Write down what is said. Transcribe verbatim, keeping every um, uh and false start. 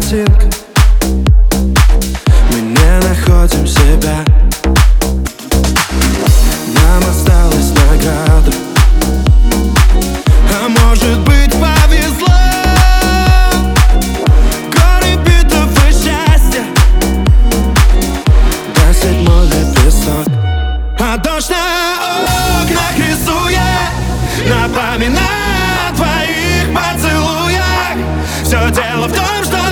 картинка. Мы не находим себя. Нам осталась награда. А может быть, повезло. Горы битов и счастья. До седьмой лепесток. А дождь на окнах рисует, напоминает о твоих поцелуях. Все дело в том, что